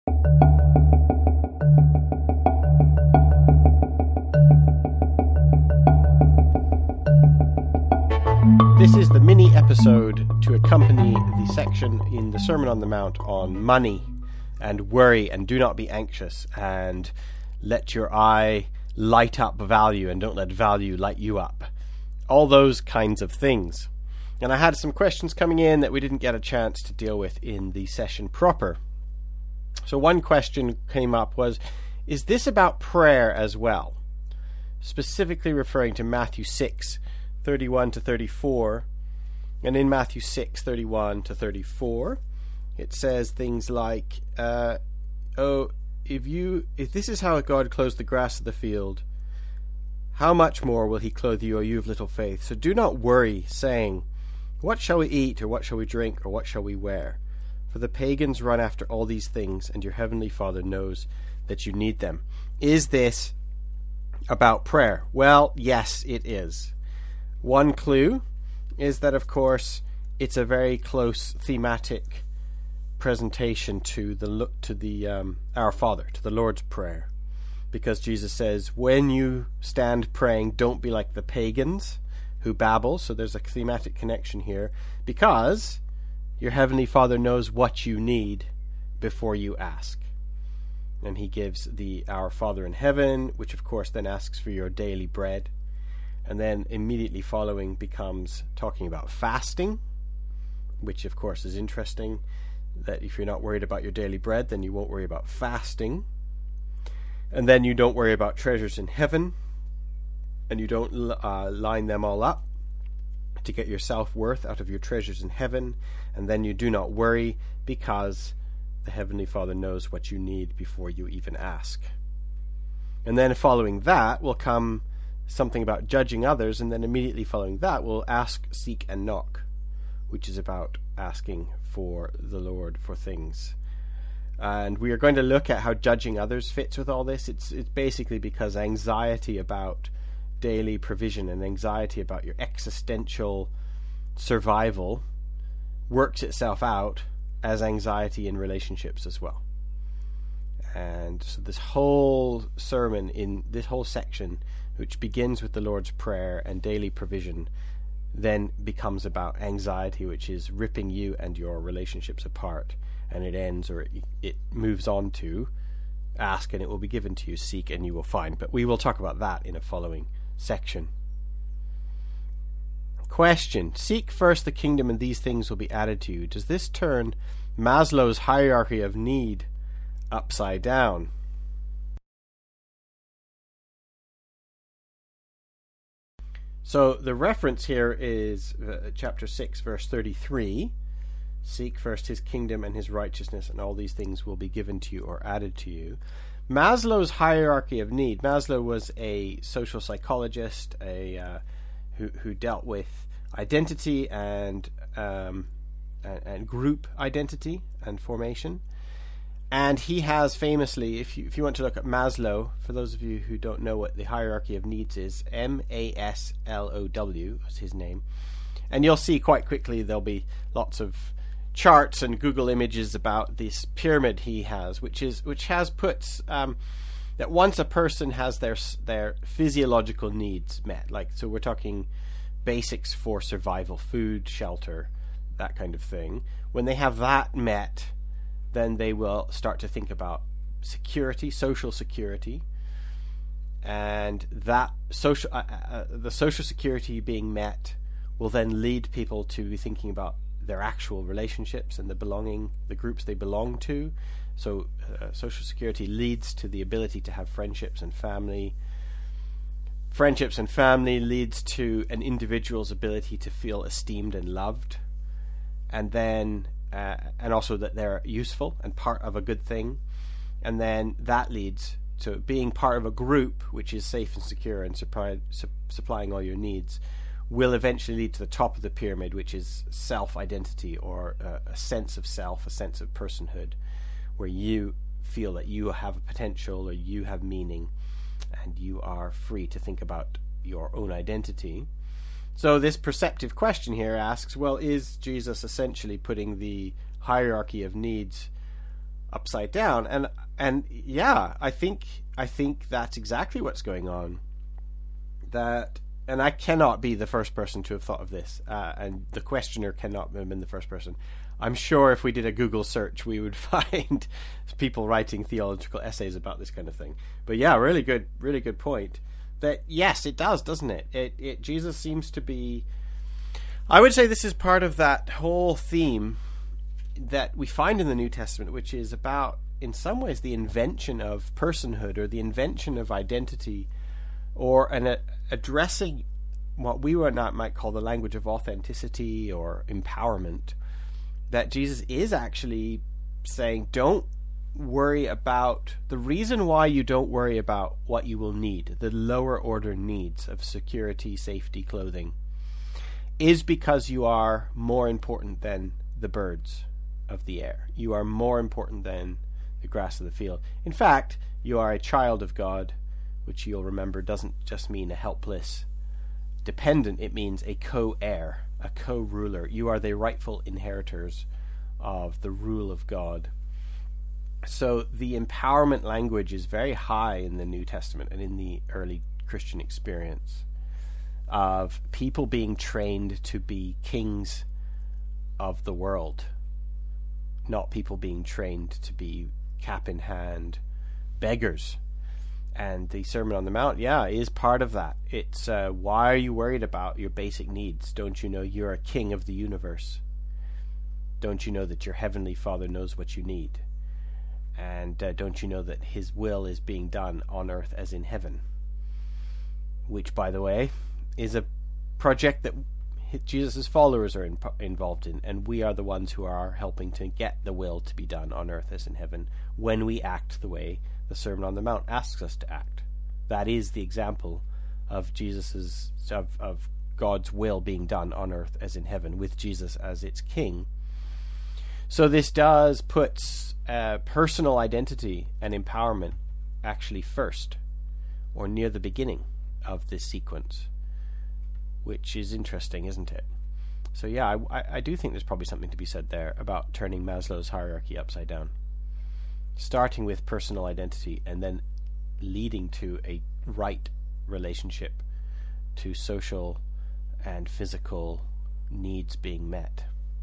This is the mini episode to accompany the section in the Sermon on the Mount on money and worry and do not be anxious and let your eye light up value and don't let value light you up. All those kinds of things. And I had some questions coming in that we didn't get a chance to deal with in the session proper. So one question came up was, is this about prayer as well? Specifically referring to Matthew 6:31 to 34, and in Matthew 6:31 to 34, it says things like, if this is how God clothes the grass of the field, how much more will he clothe you, O you of little faith? So do not worry, saying, what shall we eat, or what shall we drink, or what shall we wear? For the pagans run after all these things, and your heavenly Father knows that you need them. Is this about prayer? Well, yes, it is. One clue is that, of course, it's a very close thematic presentation to the Our Father, to the Lord's Prayer, because Jesus says, when you stand praying, don't be like the pagans who babble. So there's a thematic connection here, because your heavenly Father knows what you need before you ask. And he gives the Our Father in heaven, which of course then asks for your daily bread. And then immediately following becomes talking about fasting, which of course is interesting, that if you're not worried about your daily bread, then you won't worry about fasting. And then you don't worry about treasures in heaven, and you don't line them all up to get your self-worth out of your treasures in heaven. And then you do not worry, because the Heavenly Father knows what you need before you even ask. And then following that will come something about judging others, and then immediately following that we'll ask, seek, and knock, which is about asking for the Lord for things. And we are going to look at how judging others fits with all this. It's basically because anxiety about daily provision and anxiety about your existential survival works itself out as anxiety in relationships as well. And so this whole sermon, in this whole section, which begins with the Lord's Prayer and daily provision, then becomes about anxiety, which is ripping you and your relationships apart. And it ends, or it moves on to, ask and it will be given to you, seek and you will find. But we will talk about that in a following section. Question: seek first the kingdom and these things will be added to you. Does this turn Maslow's hierarchy of need upside down? So the reference here is chapter 6, verse 33. Seek first his kingdom and his righteousness, and all these things will be given to you or added to you. Maslow's hierarchy of need. Maslow was a social psychologist, who dealt with identity and group identity and formation. And he has famously, if you want to look at Maslow, for those of you who don't know what the hierarchy of needs is, Maslow is his name. And you'll see quite quickly there'll be lots of charts and Google images about this pyramid he has, which has puts that once a person has their physiological needs met, like, so we're talking basics for survival, food, shelter, that kind of thing. When they have that met, then they will start to think about security, social security, and that the social security being met will then lead people to be thinking about their actual relationships and the groups they belong to. So social security leads to the ability to have friendships and family. Friendships and family leads to an individual's ability to feel esteemed and loved, and then and also that they're useful and part of a good thing. And then that leads to being part of a group which is safe and secure and supplying all your needs, will eventually lead to the top of the pyramid, which is self-identity, or a sense of self, a sense of personhood, where you feel that you have a potential or you have meaning and you are free to think about your own identity. So this perceptive question here asks, well, is Jesus essentially putting the hierarchy of needs upside down. And yeah, I think that's exactly what's going on. And I cannot be the first person to have thought of this, and the questioner cannot have been the first person. I'm sure if we did a Google search, we would find people writing theological essays about this kind of thing. But yeah, really good point. That yes, it does, doesn't it? It Jesus seems to be. I would say this is part of that whole theme that we find in the New Testament, which is about, in some ways, the invention of personhood or the invention of identity, or addressing what we might call the language of authenticity or empowerment. That Jesus is actually saying, don't worry about the reason why you don't worry about what you will need, the lower order needs of security, safety, clothing, is because you are more important than the birds of the air. You are more important than the grass of the field. In fact, you are a child of God, which you'll remember doesn't just mean a helpless dependent, it means a co-heir, a co-ruler. You are the rightful inheritors of the rule of God. So the empowerment language is very high in the New Testament and in the early Christian experience of people being trained to be kings of the world, not people being trained to be cap in hand beggars. And the Sermon on the Mount, is part of that. It's why are you worried about your basic needs? Don't you know you're a king of the universe? Don't you know that your heavenly Father knows what you need? And don't you know that his will is being done on earth as in heaven? Which, by the way, is a project that Jesus' followers are involved in, and we are the ones who are helping to get the will to be done on earth as in heaven when we act the way the Sermon on the Mount asks us to act. That is the example of of God's will being done on earth as in heaven, with Jesus as its king. So this does put personal identity and empowerment actually first, or near the beginning of this sequence, which is interesting, isn't it? So yeah, I do think there's probably something to be said there about turning Maslow's hierarchy upside down. Starting with personal identity and then leading to a right relationship to social and physical needs being met.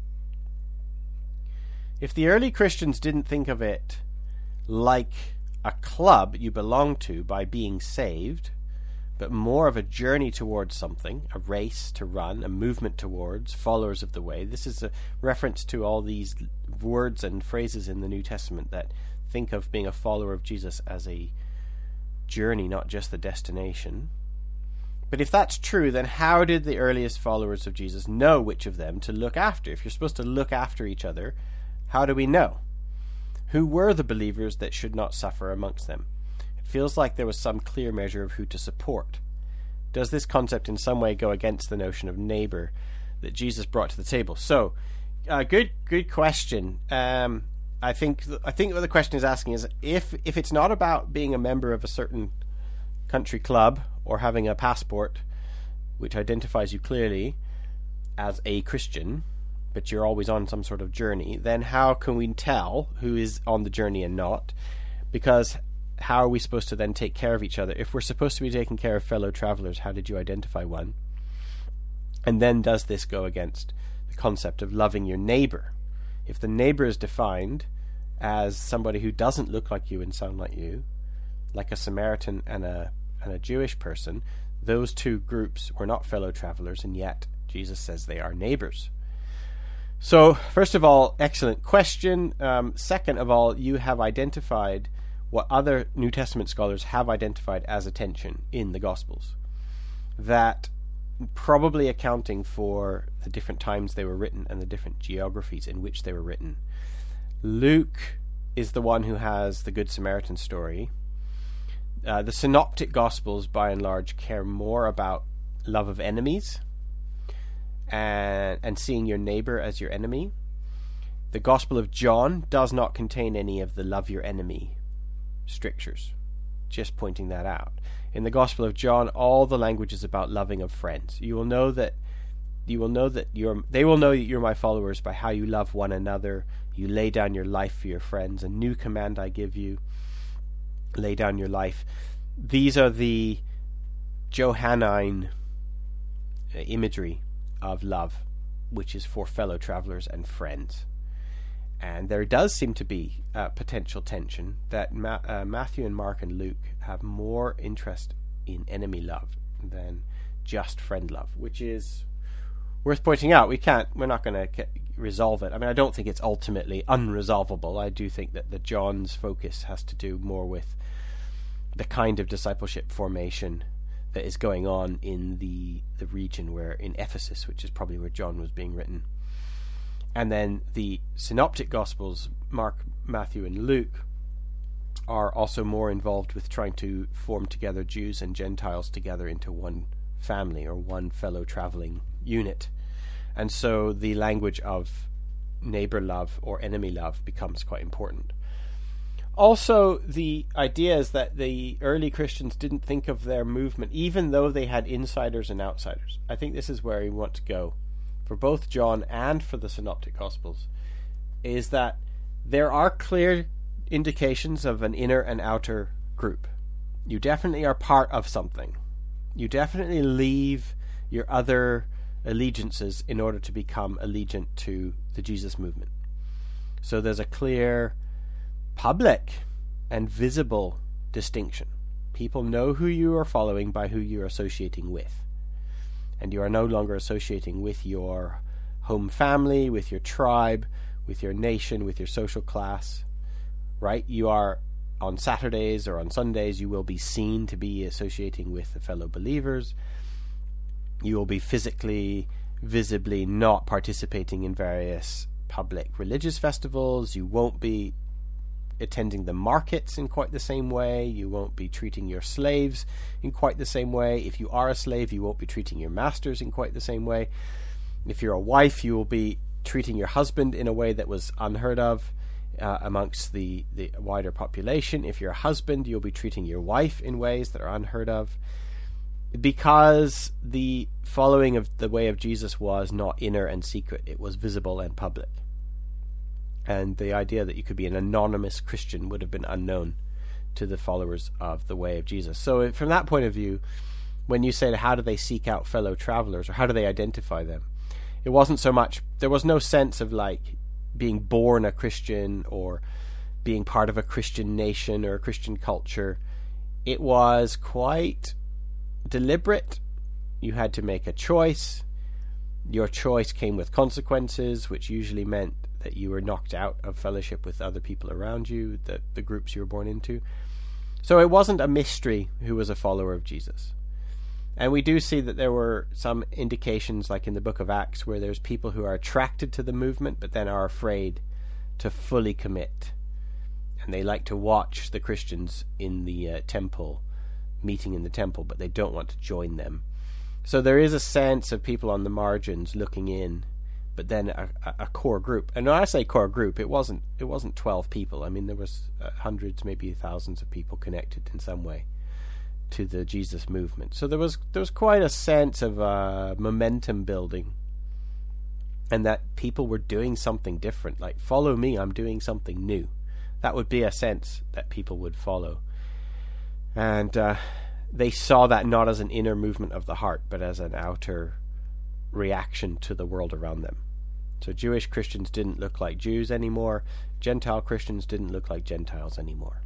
If the early Christians didn't think of it like a club you belong to by being saved, but more of a journey towards something, a race to run, a movement towards, followers of the way. This is a reference to all these words and phrases in the New Testament that think of being a follower of Jesus as a journey, not just the destination. But if that's true, then how did the earliest followers of Jesus know which of them to look after? If you're supposed to look after each other, how do we know? Who were the believers that should not suffer amongst them? It feels like there was some clear measure of who to support. Does this concept in some way go against the notion of neighbor that Jesus brought to the table? So, good question. I think what the question is asking is if it's not about being a member of a certain country club or having a passport which identifies you clearly as a Christian, but you're always on some sort of journey, then how can we tell who is on the journey and not? Because how are we supposed to then take care of each other? If we're supposed to be taking care of fellow travelers, how did you identify one? And then does this go against the concept of loving your neighbor? If the neighbor is defined as somebody who doesn't look like you and sound like you, like a Samaritan and a Jewish person, those two groups were not fellow travelers, and yet Jesus says they are neighbors. So, first of all, excellent question. Second of all, you have identified what other New Testament scholars have identified as attention in the Gospels. That probably accounting for the different times they were written and the different geographies in which they were written. Luke is the one who has the Good Samaritan story. The Synoptic Gospels, by and large, care more about love of enemies and seeing your neighbor as your enemy. The Gospel of John does not contain any of the love your enemy strictures. Just pointing that out. In the Gospel of John, all the language is about loving of friends. You will know that they will know that you're my followers by how you love one another. You lay down your life for your friends. A new command I give you: lay down your life. These are the Johannine imagery of love, which is for fellow travelers and friends. And there does seem to be a potential tension that Matthew and Mark and Luke have more interest in enemy love than just friend love, which is worth pointing out. We're not going to resolve it. I mean, I don't think it's ultimately unresolvable. I do think that the John's focus has to do more with the kind of discipleship formation that is going on in the region where, in Ephesus, which is probably where John was being written. And then the synoptic gospels, Mark, Matthew, and Luke, are also more involved with trying to form together Jews and Gentiles together into one family or one fellow traveling unit. And so the language of neighbor love or enemy love becomes quite important. Also, the idea is that the early Christians didn't think of their movement, even though they had insiders and outsiders. I think this is where we want to go for both John and for the synoptic gospels, is that there are clear indications of an inner and outer group. You definitely are part of something. You definitely leave your other allegiances in order to become allegiant to the Jesus movement. So there's a clear public and visible distinction. People know who you are following by who you're associating with. And you are no longer associating with your home family, with your tribe, with your nation, with your social class, right? You are, on Saturdays or on Sundays, you will be seen to be associating with the fellow believers. You will be physically, visibly not participating in various public religious festivals. You won't be attending the markets in quite the same way. You won't be treating your slaves in quite the same way. If you are a slave, you won't be treating your masters in quite the same way. If you're a wife, you will be treating your husband in a way that was unheard of amongst the wider population. If you're a husband, you'll be treating your wife in ways that are unheard of, because the following of the way of Jesus was not inner and secret. It was visible and public. And the idea that you could be an anonymous Christian would have been unknown to the followers of the way of Jesus. So from that point of view, when you say how do they seek out fellow travelers, or how do they identify them, it wasn't so much, there was no sense of like being born a Christian or being part of a Christian nation or a Christian culture. It was quite deliberate. You had to make a choice. Your choice came with consequences, which usually meant that you were knocked out of fellowship with other people around you, the groups you were born into. So it wasn't a mystery who was a follower of Jesus. And we do see that there were some indications, like in the book of Acts, where there's people who are attracted to the movement but then are afraid to fully commit. And they like to watch the Christians in the temple, meeting in the temple, but they don't want to join them. So there is a sense of people on the margins looking in, but then a core group. And when I say core group, it wasn't 12 people. I mean, there was hundreds, maybe thousands of people connected in some way to the Jesus movement. So there was quite a sense of momentum building, and that people were doing something different. Like, follow me, I'm doing something new. That would be a sense that people would follow. And they saw that not as an inner movement of the heart, but as an outer reaction to the world around them. So Jewish Christians didn't look like Jews anymore. Gentile Christians didn't look like Gentiles anymore.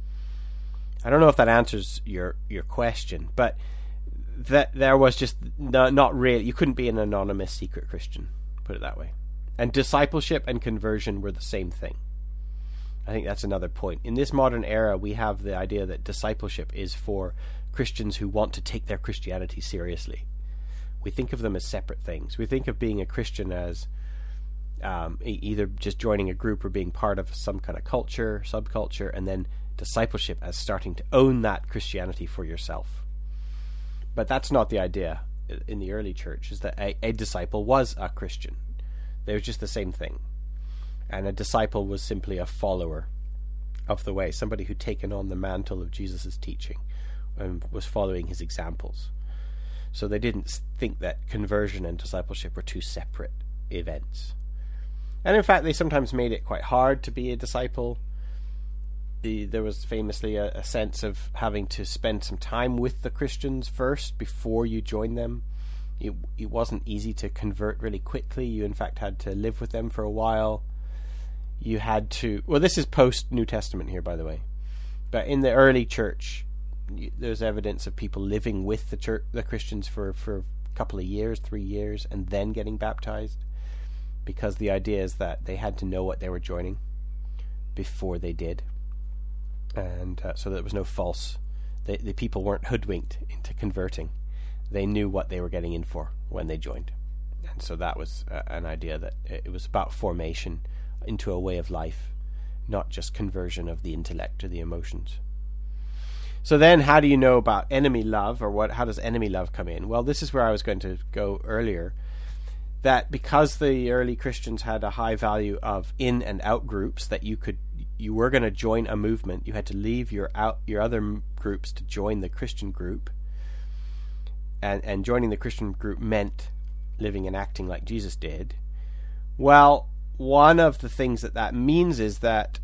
I don't know if that answers your question, but that there was just not really, you couldn't be an anonymous secret Christian, put it that way. And discipleship and conversion were the same thing. I think that's another point. In this modern era, we have the idea that discipleship is for Christians who want to take their Christianity seriously. We think of them as separate things. We think of being a Christian as either just joining a group or being part of some kind of culture, subculture, and then discipleship as starting to own that Christianity for yourself. But that's not the idea in the early church, is that a disciple was a Christian. They were just the same thing. And a disciple was simply a follower of the way, somebody who'd taken on the mantle of Jesus' teaching and was following his examples. So they didn't think that conversion and discipleship were two separate events. And in fact, they sometimes made it quite hard to be a disciple. There was famously a sense of having to spend some time with the Christians first before you joined them. It wasn't easy to convert really quickly. You, in fact, had to live with them for a while. You had to... Well, this is post-New Testament here, by the way. But in the early church, there's evidence of people living with the Christians for a couple of years, 3 years, and then getting baptized. Because the idea is that they had to know what they were joining before they did. And so there was no false... The people weren't hoodwinked into converting. They knew what they were getting in for when they joined. And so that was an idea that it was about formation into a way of life, not just conversion of the intellect or the emotions. So then how do you know about enemy love, or how does enemy love come in? Well, this is where I was going to go earlier. That because the early Christians had a high value of in and out groups, that you were going to join a movement, you had to leave your other groups to join the Christian group, and joining the Christian group meant living and acting like Jesus did. Well, one of the things that means is that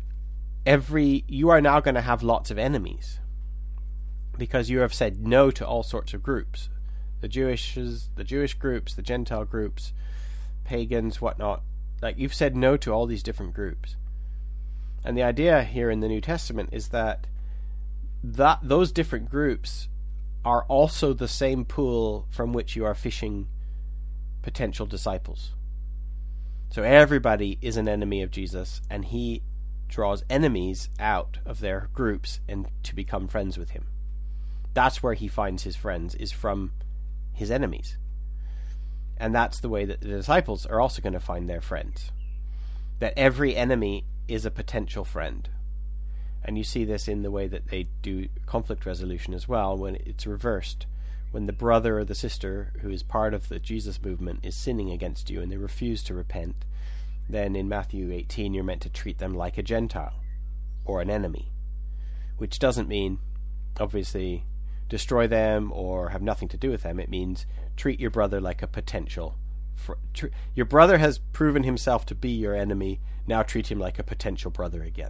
you are now going to have lots of enemies, because you have said no to all sorts of groups. The Jewish groups, the Gentile groups, pagans, whatnot. Like, you've said no to all these different groups. And the idea here in the New Testament is that those different groups are also the same pool from which you are fishing potential disciples. So everybody is an enemy of Jesus, and he draws enemies out of their groups and to become friends with him. That's where he finds his friends, is from his enemies. And that's the way that the disciples are also going to find their friends. That every enemy is a potential friend. And you see this in the way that they do conflict resolution as well, when it's reversed. When the brother or the sister who is part of the Jesus movement is sinning against you and they refuse to repent, then in Matthew 18 you're meant to treat them like a Gentile or an enemy. Which doesn't mean, obviously, destroy them or have nothing to do with them. It means treat your brother like a potential. Your brother has proven himself to be your enemy. Now treat him like a potential brother again.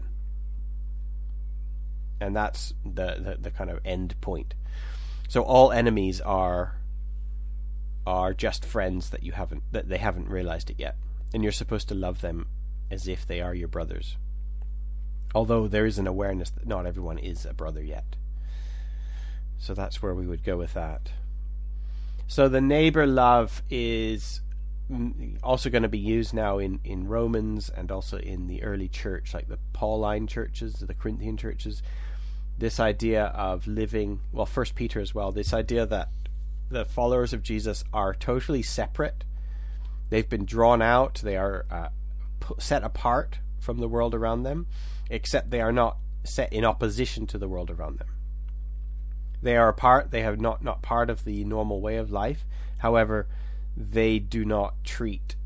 And that's the kind of end point. So all enemies are just friends that they haven't realized it yet, and you're supposed to love them as if they are your brothers. Although there is an awareness that not everyone is a brother yet. So that's where we would go with that. So the neighbor love is also going to be used now in Romans and also in the early church, like the Pauline churches, the Corinthian churches. This idea of living, well, 1 Peter as well, this idea that the followers of Jesus are totally separate. They've been drawn out. They are set apart from the world around them, except they are not set in opposition to the world around them. They are apart. They have not part of the normal way of life. However, they do not treat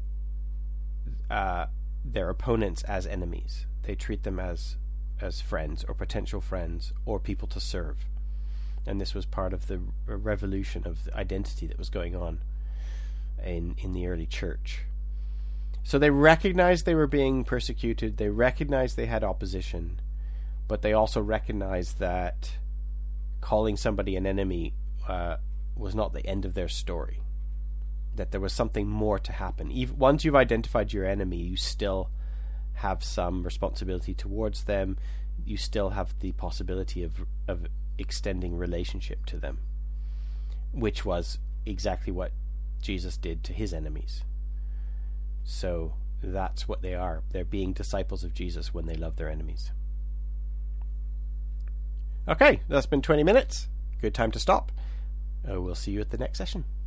their opponents as enemies. They treat them as friends or potential friends or people to serve. And this was part of the revolution of the identity that was going on in the early church. So they recognized they were being persecuted. They recognized they had opposition, but they also recognized that calling somebody an enemy was not the end of their story. That there was something more to happen. Even once you've identified your enemy, you still have some responsibility towards them. You still have the possibility of extending relationship to them, which was exactly what Jesus did to his enemies. So that's what they are. They're being disciples of Jesus when they love their enemies. Okay, that's been 20 minutes. Good time to stop. We'll see you at the next session.